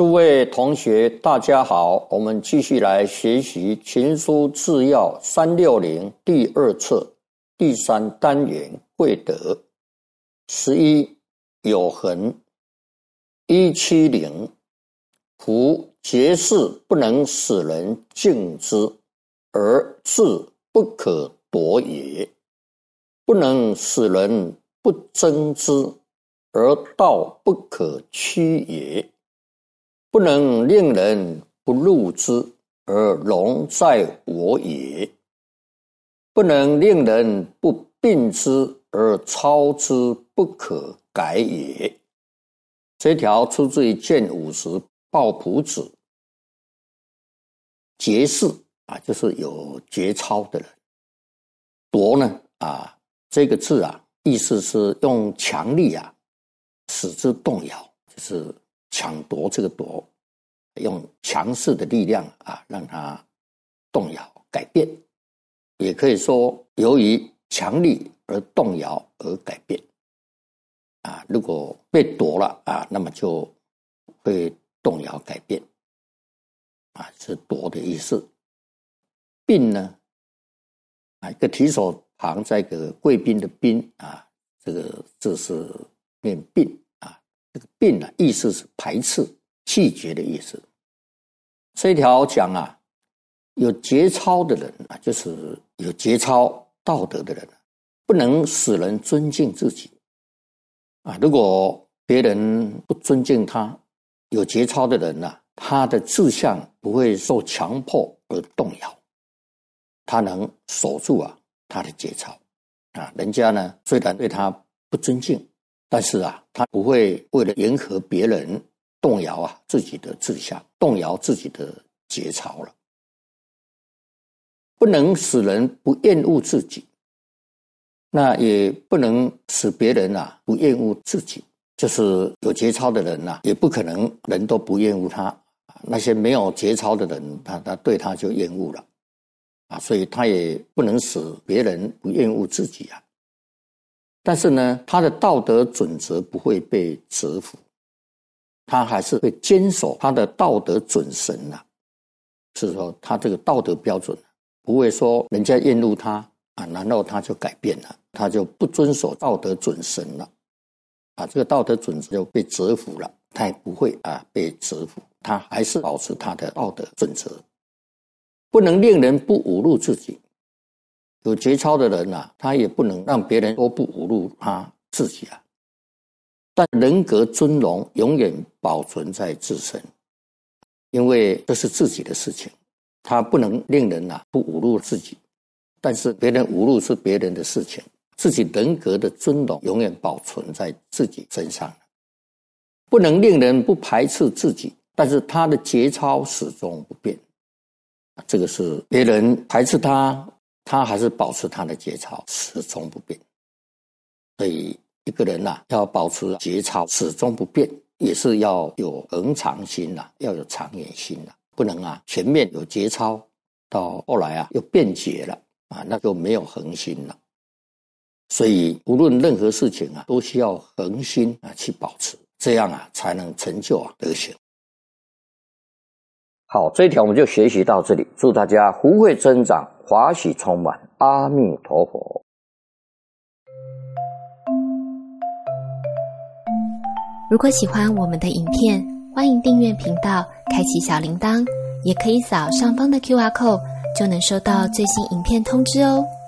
诸位同学大家好，我们继续来学习群书治要360第2册第3单元慧德。11有恒。170夫结事不能使人敬之，而志不可夺也；不能使人不争之，而道不可屈也；不能令人不入之，而容在我也；不能令人不并之，而操之不可改也。这条出自于卷50抱朴子。节事就是有节操的人。夺呢这个字意思是用强力使之动摇，就是抢夺这个夺，用强势的力量让它动摇改变，也可以说由于强力而动摇而改变。如果被夺了那么就会动摇改变是夺的意思。并呢一个提手旁在一个贵宾的宾这个字是念并这个并意思是排斥拒绝的意思。这条讲有节操的人就是有节操道德的人不能使人尊敬自己如果别人不尊敬他，有节操的人他的志向不会受强迫而动摇，他能守住他的节操人家呢虽然对他不尊敬，但是他不会为了迎合别人动摇自己的志向，动摇自己的节操了。不能使人不厌恶自己，那也不能使别人不厌恶自己，就是有节操的人也不可能人都不厌恶他，那些没有节操的人他对他就厌恶了所以他也不能使别人不厌恶自己但是呢他的道德准则不会被折服，他还是会坚守他的道德准绳是说他这个道德标准不会说人家厌恶他然后他就改变了，他就不遵守道德准绳了这个道德准则就被折服了，他也不会被折服，他还是保持他的道德准则。不能令人不侮辱自己，有节操的人他也不能让别人都不侮辱他自己但人格尊荣永远保存在自身，因为这是自己的事情，他不能令人不侮辱自己，但是别人侮辱是别人的事情，自己人格的尊荣永远保存在自己身上。不能令人不排斥自己，但是他的节操始终不变，这个是别人排斥他，他还是保持他的节操始终不变。所以一个人要保持节操始终不变，也是要有恒常心要有长远心不能前面有节操，到后来又变节了那就没有恒心了。所以无论任何事情都需要恒心去保持，这样才能成就德行。好，这一条我们就学习到这里，祝大家福慧增长，华喜充满，阿弥陀佛。 如果喜欢我们的影片，欢迎订阅频道，开启小铃铛，也可以扫上方的 QR code， 就能收到最新影片通知哦。